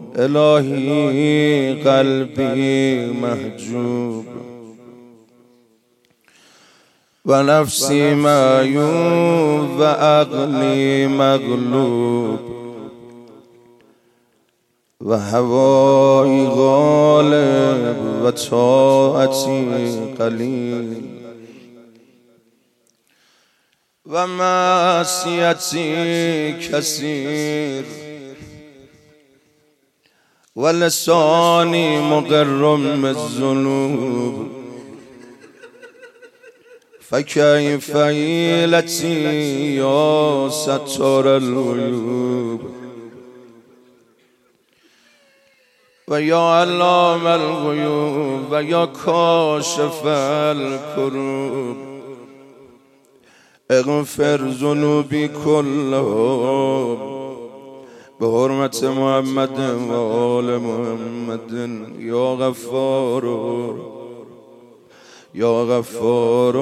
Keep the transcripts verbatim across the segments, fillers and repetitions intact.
الهی قلبی محجوب و نفسی معیوب و عقلی مغلوب و هوایی غالب و طاعتی قلیل و معصیتی کثیر و لسانی مقر بالذنوب فکیف حیلتی یا ستار العیوب و یا علام الغیوب و یا کاشف الکروب اغفر ذنوبی کلها به حرمت محمد و آل محمد یا غفار یا غفار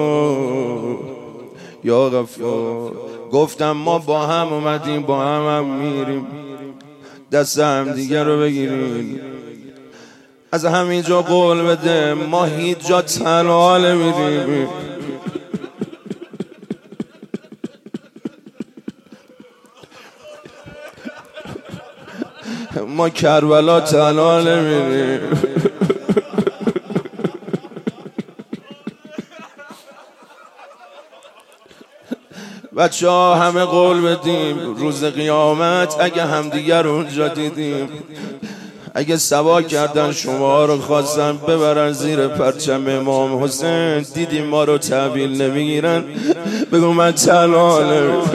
یا غفار. گفتم ما با هم اومدیم، با هم هم میریم، دست هم دیگر رو بگیریم. از همینجا قول بده ما هیچ جا تنها نمیریم. ما کربلا تنها نمیریم. بچه ها همه قول بدیم روز قیامت اگه همدیگر اونجا دیدیم، اگه سوا کردن شما رو خواستن ببرن زیر پرچم امام حسین، دیدیم ما رو تحویل نمیگیرن، بگو من تنها نمیرم.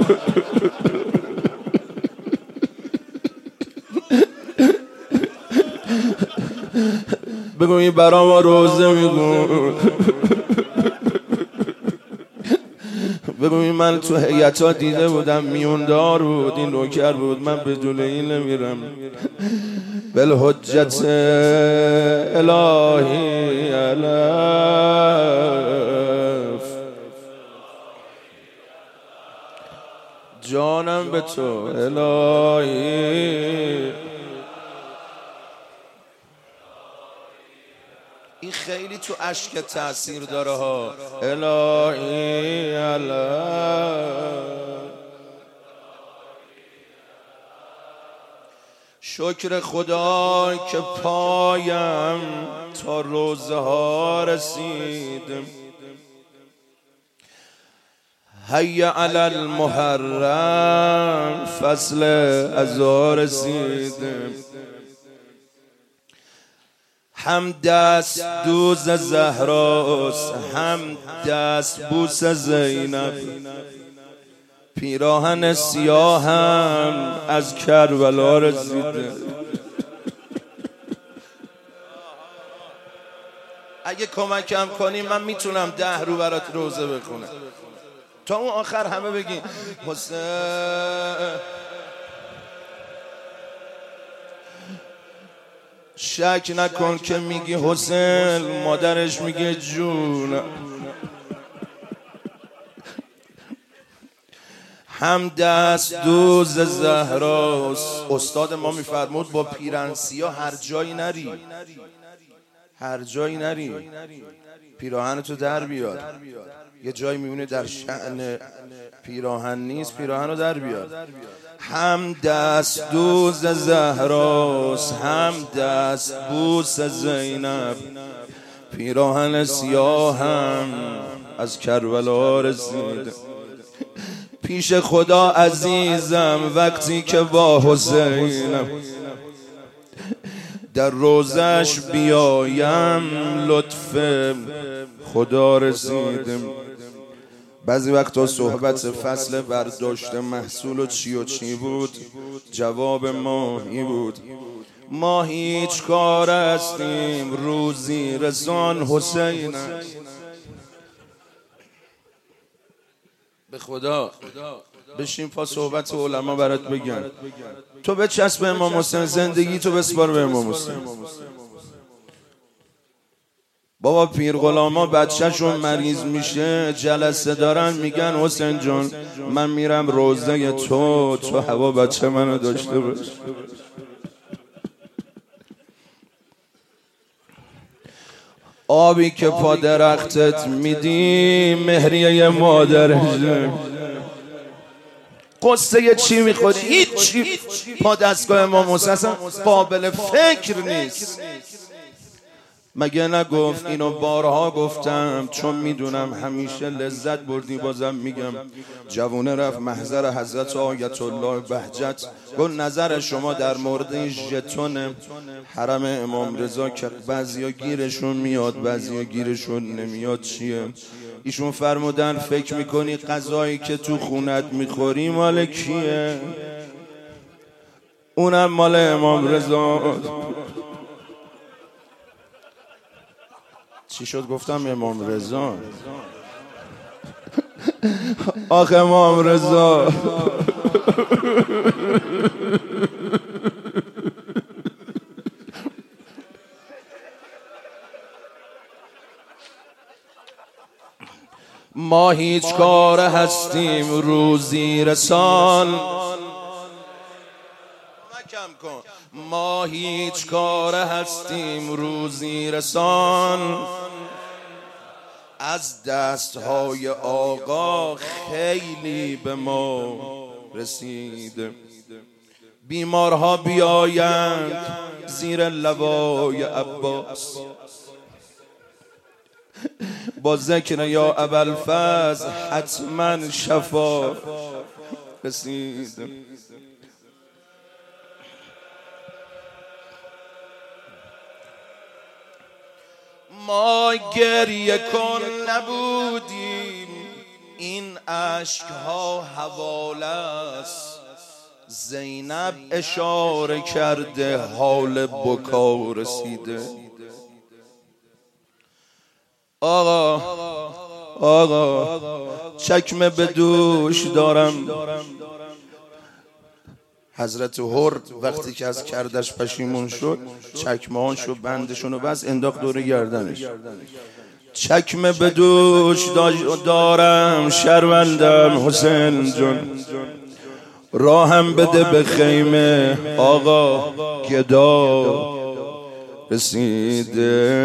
بگو این برا ما روزه میگو. بگو این من تو هیئتا دیده بودم میوندار بود، این نوکر بود، من بدون این نمیرم. بالحجت الهی الف جانم به تو الهی. این خیلی تو اشک تأثیر داره ها. الهی الهی شکر خدا که پایم تا روزه ها رسید. حی علی المحرم فصل عزا رسید. هم دست دوز زهراست، هم دست بوس زینب، پیراهن سیاهم از کربلا رسیده. اگه کمکم کنی من میتونم ده رو برات روزه بخونم تا اون آخر همه بگین حسین. شک نکن که میگی حسین، مادرش میگه جون. هم دست دوز زهراست. استاد ما میفرمود با پیرهن سیاه هر جایی نری، هر جایی نری، پیراهن تو در بیار. یه جایی میبینی در شأن پیراهن نیست، پیراهن رو در بیار. هم دست دوز زهراست، هم دست بوس زینب، پیراهن سیاهم از کربلا رسید. پیش خدا عزیزم وقتی که با حسینم در روزش بیایم لطف خدا رسیدم. بعضی وقتا صحبت فصل برداشت محصول و چی و چی بود، جواب ماهی بود. ما هیچ کار هستیم روزی رسان حسین. به خدا بشین پا صحبت علما برات بگن. تو بچسب به امام حسین، زندگی تو بسپار به امام حسین. بابا پیر غلاما بچه‌شون مریض میشه جلسه دارن میگن حسین جان من میرم روزه تو، تو هوا بچه منو داشته باش. آبی که پا درختت میدی مهریه مادرشه. قصه چی میخوری؟ هیچ چی. پا دستگاه امام حسین اصلا قابل فکر نیست. مگه نگفت؟ اینو بارها گفتم چون میدونم همیشه لذت بردی. بازم میگم جوونه رفت محضر حضرت آیت الله بهجت گفت نظر شما در مورد ژتون حرم امام رضا که بعضیا گیرشون میاد بعضیا گیرشون نمیاد چیه؟ ایشون فرمودن فکر میکنی غذایی که تو خونت میخوری مال کیه؟ اونم مال امام رضا. چی شد گفتم امام رضا؟ آخ امام رضا. ما هیچ کار هستیم روزی رسان. ما هیچ کار هستیم روزی رسان. از دستهای آقا خیلی به ما رسیده. بیمارها بیایند زیر لوای عباس با ذکر یا ابوالفضل حتما شفا رسیده. ما گریه کن نبودیم این اشکها حواله است. زینب اشاره کرده حال بکا رسیده. آقا آقا چکمه به دوش دارم. حضرت هر وقتی که از کردش پشیمون شد چکمه‌هاشو بندشونو بس انداخت دور گردنش. چکمه به دوش دارم شرمندم حسین جون. راهم بده به خیمه آقا گدا رسیده.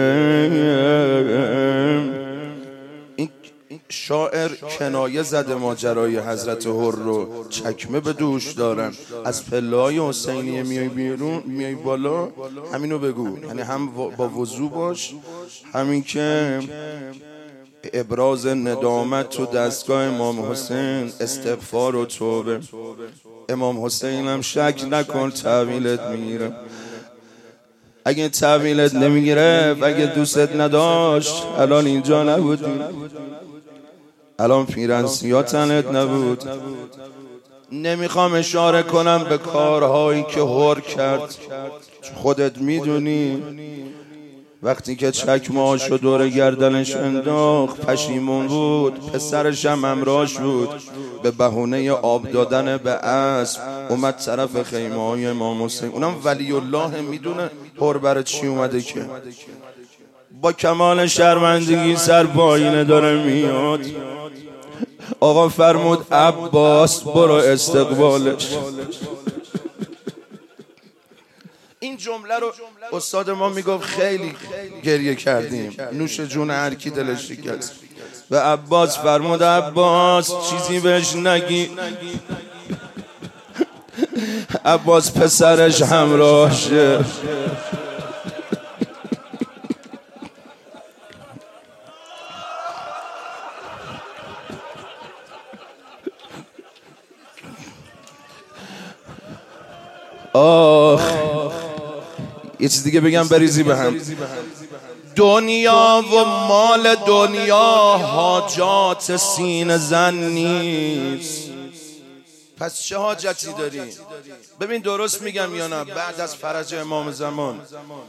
شاعر کنایه زده ماجرای حضرت هر رو. چکمه به دوش دارن از پله‌های حسینیه میای بیرون میای بالا همینو بگو. یعنی هم با وضو باش همین که ابراز ندامت تو دستگاه امام حسین استغفار و توبه. امام حسین هم شک نکن تعویلت میگیره. اگه تعویلت نمیگیره اگه دوستت نداشت الان اینجا نبودی. الان پیرنسیا تنت نبود. نمیخوام اشاره کنم به کارهایی که هر کرد. خودت میدونی وقتی که چکمه‌هاشو دور گردنش انداخت پشیمون بود. پسرش هم همراهش بود. به بهونه آب دادن به اسب اومد طرف خیمه‌های امام حسین. اونم ولی الله میدونه هر برای چی اومده که با کمال شرمندگی سر پایینه داره میاد. آقا فرمود عباس برو استقبالش. این جمله رو استاد ما میگفت خیلی گریه کردیم. نوش جون هر کی دلش شکست. به عباس فرمود عباس چیزی بهش نگی. عباس پسرش همراهشه. آخ یه چیز دیگه بگم بریزی به هم. دنیا و مال دنیا حاجات سینه زن نیست. پس چه حاجتی داری؟ ببین درست میگم یا نه؟ بعد از فرج امام زمان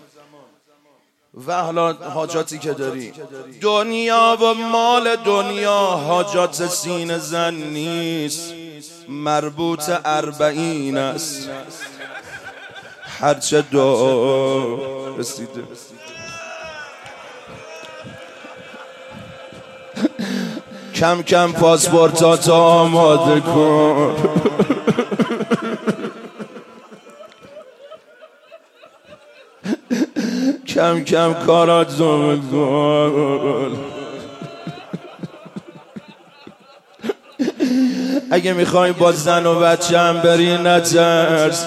و حالا حاجاتی که داری، دنیا و مال دنیا حاجات سینه زن نیست. مربوط اربعین است هرچه دعا رسیده. کم کم پاسپورتات آماده کن. کم کم کاراتو بکن. اگه میخوای با زن و بچه هم بری نترس،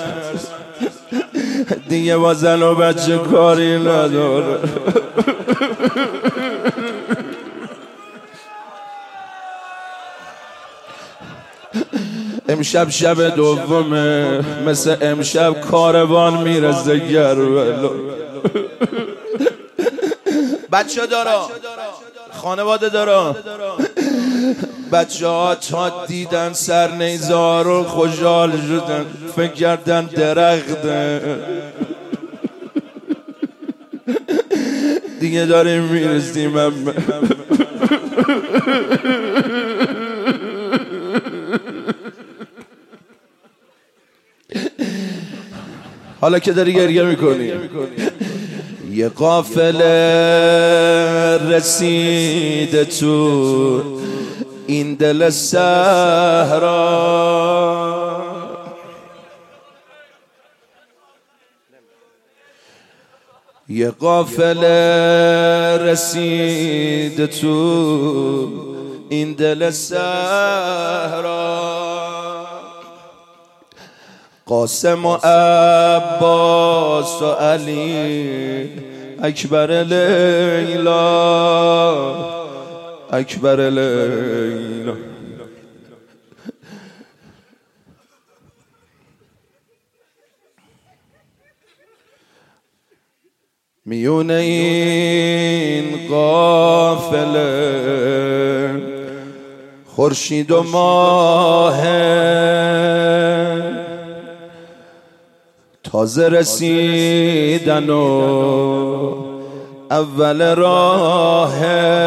دیگه با زن و بچه کاری نداره. امشب شب دومه، مثل امشب کاروان میرسه کربلا. بچه دارا، خانواده دارا، بچه ها تا دیدن سر نیزار رو خوشحال شدن، فکر کردن درخته. دیگه داریم میرسیم. حالا که داری گریه میکنی، یه قافله رسیده تو این دل صحرا، یه قافله رسیده تو این دل صحرا، قاسم و عباس و علی، اکبر لیلا، اکبر لیلا. میون این قافله خورشید و ماه، تازه رسیدن و اول راه،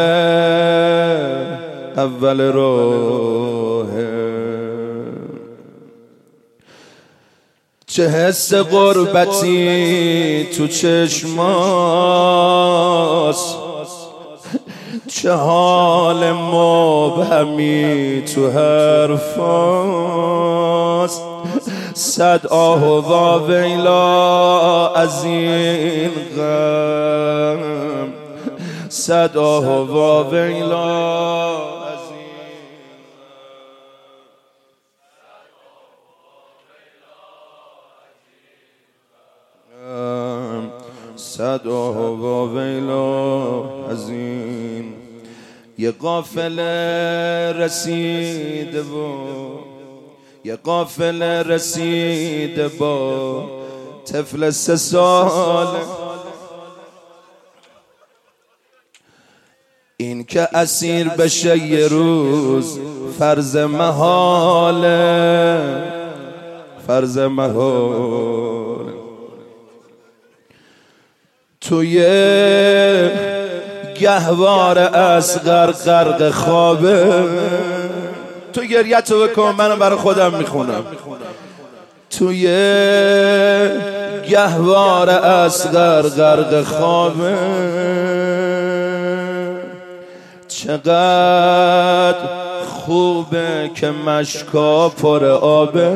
اول راه. چه حس غربتی تو چشماست، چه حال مبهمی تو حرفاست. صد آه و واویلا از این غم، صد آه و واویلا از این غم، صد آه و واویلا از این. یه قافله رسیده و یه قافله رسیده با طفل سه سال، این که اسیر بشه یه روز فرض محاله، فرض محاله. توی گهوار اصغر غرق خوابه، تو گریتو بکن منو برای خودم میخونم. توی گهوار اصغر غرق خوابه، چقدر خوبه که مشکا پر آبه،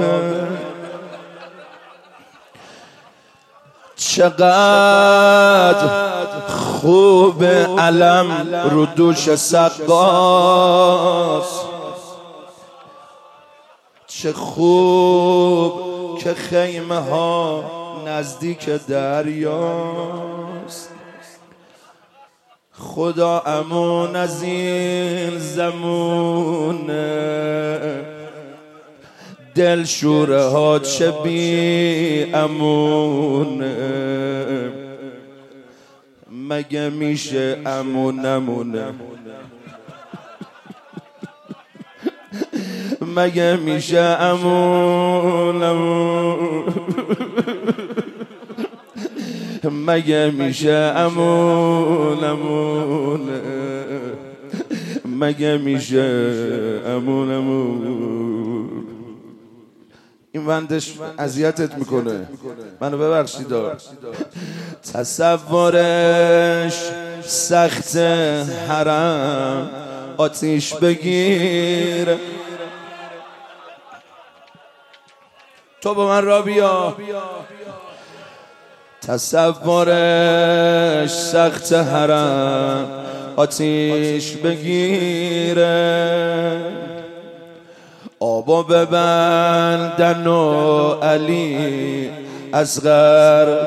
چقدر خوبه علم رو دوش سقاس، چه خوب که خیمه ها نزدیک دریاست. خدا امون از این زمونه، دل شوره ها چه بی امونه. مگه میشه امون نمونه، مگه میشه امون امون، مگه میشه امون امون، مگه میشه امون امون. این بندش اذیتت میکنه، منو ببخشید. تصورش سخت حرم آتیش بگیر، تو با من را بیا. تصورش سخت حرم آتیش بگیره، آبا ببندن و علی اصغر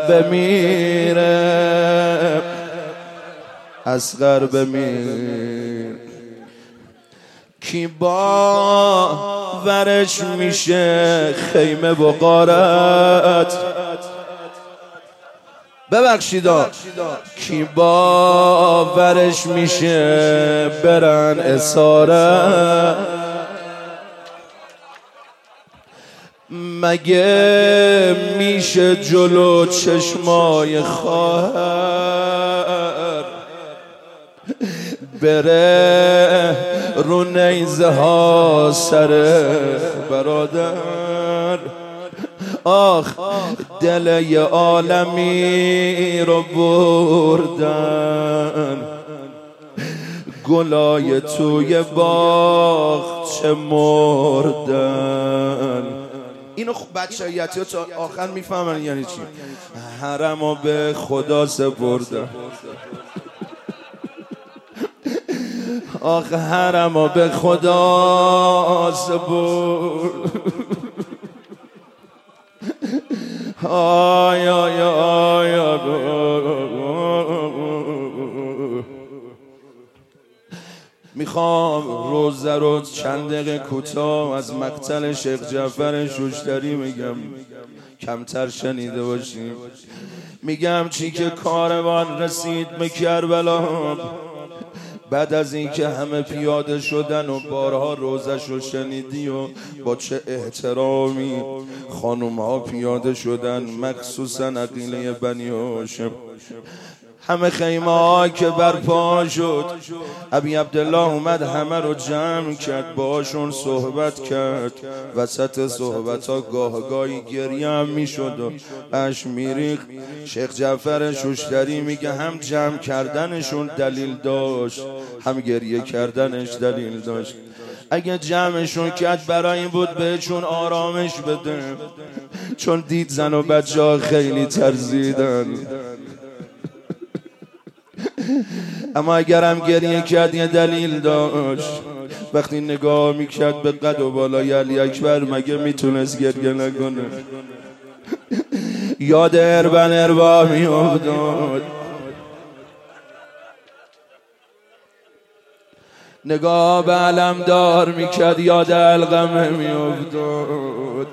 بمیره، اصغر بمیر. کی باورش میشه خیمه و غارت، ببخشیدا کی باورش میشه برن اسارت، مگه میشه جلو چشمای خواهر بره رو نیزه ها سر برادر؟ آخ دل یه عالمی رو بردن، گلای توی باغ چه مردن. اینو بچه‌ایتی ها تا آخر میفهمن یعنی چی. حرمو به خدا سپردن، آخ حرمو به خدا سپرد. آی آی آی آی میخوام روزه رو چند دقیقه کوتاه از مقتل شیخ جعفر شوشتری میگم، کمتر شنیده باشیم. میگم چی که کاروان رسید به کربلا، بعد از اینکه همه پیاده شدن و بارها روزش رو شنیدی و با چه احترامی خانوم ها پیاده شدن، مخصوصا عقیله بنی هاشم. همه خیمه ها که برپا شد، ابی عبدالله اومد همه رو جمع کرد، باشون صحبت کرد. وسط صحبت ها گاه گاهی گریه هم می شد و اش میریخ. شیخ جعفر شوشتری میگه هم جمع کردنشون دلیل داشت، هم گریه کردنش دلیل داشت. اگه جمعشون کرد برای این بود بهشون آرامش بده، چون دید زن و بچه ها خیلی ترزیدن. اما اگرم گریه کرد یه دلیل داشت. وقتی نگاه میکرد به قد و بالای علی اکبر مگه میتونست گریه نکنه؟ یاد اربن اربا میافتاد، نگاه به علمدار میکرد یاد علقمه میافتاد.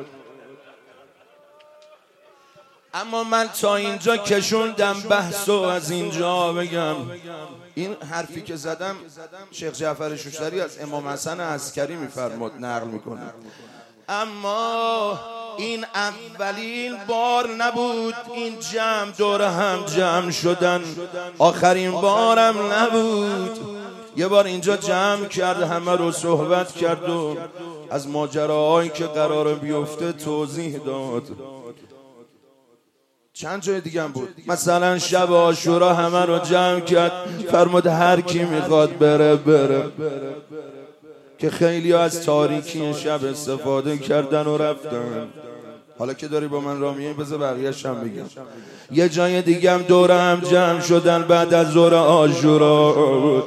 اما من تا اینجا کشوندم بحثو، از اینجا بگم این حرفی که زدم شیخ جعفر شوشتری از امام حسن عسکری میفرماد، نقل میکنه. اما این اولین بار نبود این جمع دور هم جمع شدن، آخرین بارم نبود. یه بار اینجا جمع کرد، همه رو صحبت کرد و از ماجراهایی که قرار بیفته توضیح داد. چند جای دیگه هم بود، مثلا شب عاشورا همه رو جمع کرد، فرمود هر کی میخواد بره بره، که خیلی از تاریکی شب استفاده کردن و رفتن. حالا که داری با من رامیه بذار بقیه‌اش هم بگم. یه جای دیگه هم دوره هم جمع شدن بعد از ظهر عاشورا بود.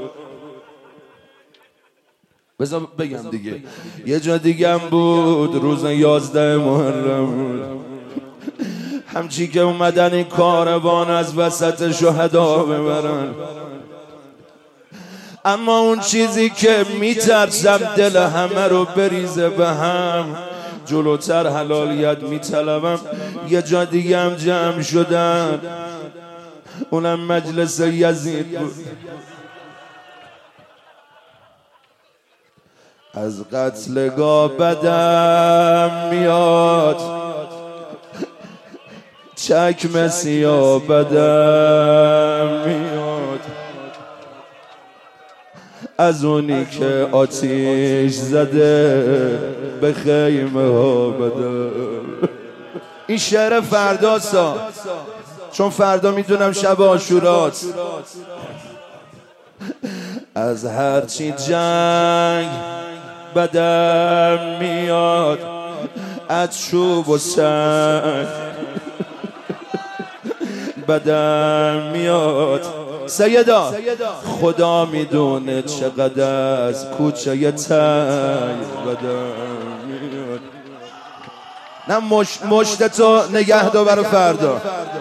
بذار بگم دیگه. یه جا دیگه هم بود روز یازده محرم، همچی که اومدن این کاروان از وسط شهدا ببرن. اما اون چیزی که میترسم دل همه رو بریزه به هم، جلوتر حلالیت میطلبم. یه جا دیگه هم جمع شدن، اونم مجلس یزید بود. از قتلگاه بدم میاد، چکمه سیاه بدم میاد، از اونی که آتیش زده به خیمه ها بدم. این شعر فرداسا، چون فردا میدونم شب عاشوراست. از هرچی جنگ بدم میاد، از چوب و سنگ بدم میاد. سیدا خدا میدونه چقدر از کوچه تنگ بدم میاد. نه مش... مشت تو نگه دار برای فردا.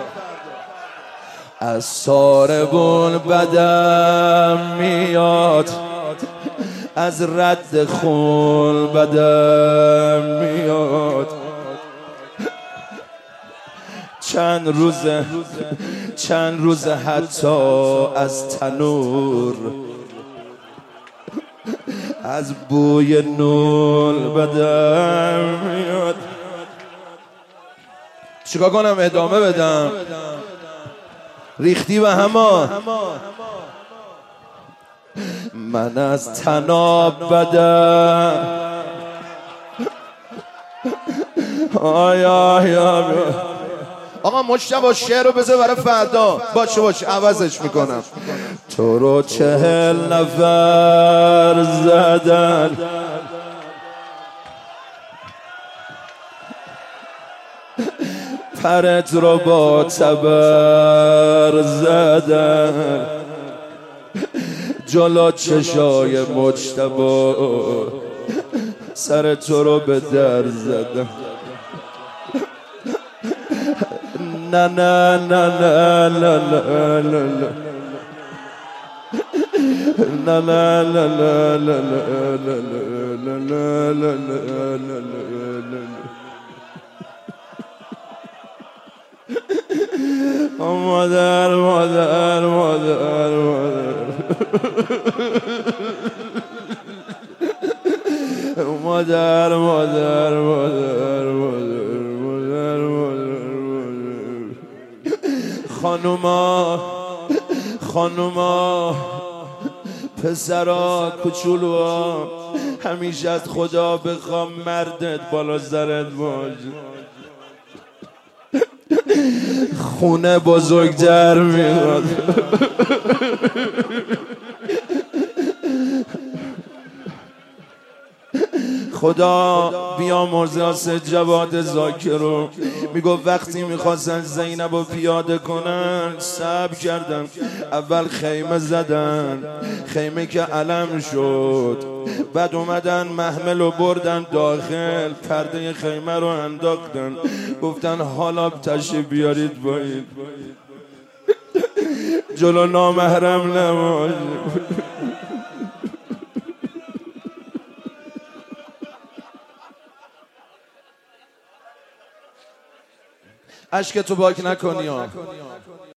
از ساربون بدم میاد، از رد خون بدم میاد. چند روزه چند روزه حتی از تنور، از بوی نون بدم میاد. چیکار کنم ادامه بدم؟ ریختی و هما من از تناب بدم. آی آی آی آقا مجتبی شعر رو بذار برای فردا. باشه باشه عوضش میکنم. تو رو چهل نفر زدن، پرت رو با تبر زدن، جلو چشای مجتبی سر تو رو به در زدن. نه نه نه نه نه نه نه لا لا لا لا لا لا لا لا لا لا. مادر مادر مادر مادر مادر مادر مادر مادر مادر. خانوما خانوما پسرا کوچولوها، همیشه از خدا بخوام مردت بالا سرت باشه. خونه بزرگتر میاد. خدا بیامرزه آسد جواد ذاکر رو. میگو وقتی میخواستن زینب رو پیاده کنن صبر کردن، اول خیمه زدن، خیمه که علم شد، بعد اومدن محمل رو بردن داخل، پرده خیمه رو انداختن، گفتن حالا تشریف بیارید باید جلو نامحرم نماز. اشک تو باک نکنی ها.